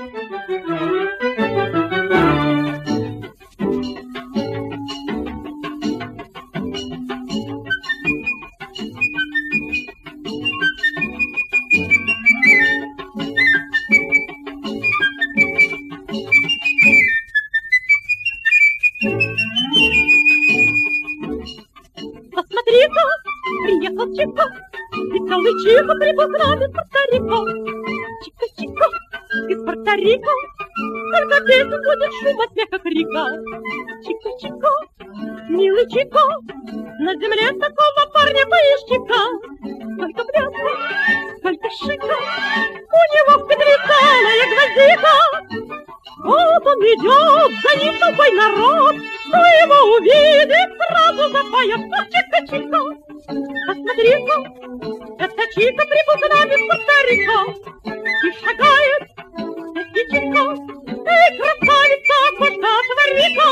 Посмотри-ка, приехал Чико, веселый Чико прибыл к нам из Порто-Рико. Чико-Чико, из Порто-Рико, сколько песен будет, шума, смеха, крика. Чико-Чико, милый Чико, на земле такого парня поищи-ка. Сколько блеска, сколько шика, у него в петли целая гвоздика. Вот он идет, за ним толпой народ, кто его увидит, сразу запоет. Чико-Чико, посмотри-ка, это Чико прибыл к нам из Порто-Рико. И шагает эти Чико, эй, красавица, куда твори-ка.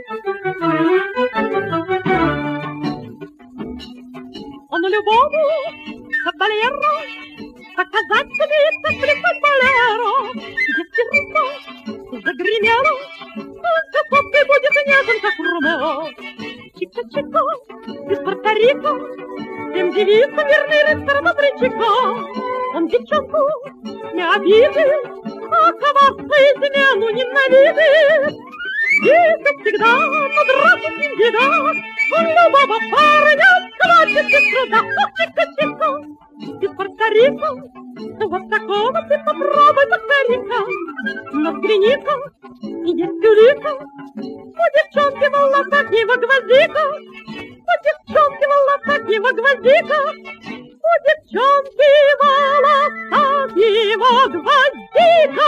Он любому кабалеро показать стремится, плясать болеро. Если рука загремела, он косовкой будет нежен, как Ромео. Чико-Чико, из Порто-Рико, всем девицам верный рыцарь Мавричико. Он девчонку не обидит, а коварство и измену ненавидит. И, как всегда, но драться с ним беда, он любого парня схватит без труда. Чико-Чико, из Порто-Рико, вот такого ты попробуй, повтори-ка. Но взгляни-ка, и есть улика, у девчонки в волосах его гвоздика. У девчонки в волосах его гвоздика. У девчонки в волосах его гвоздика.